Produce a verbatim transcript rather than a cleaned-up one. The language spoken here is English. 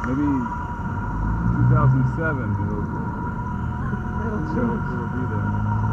maybe two thousand seven, it'll, It'll it'll, change. it'll be there.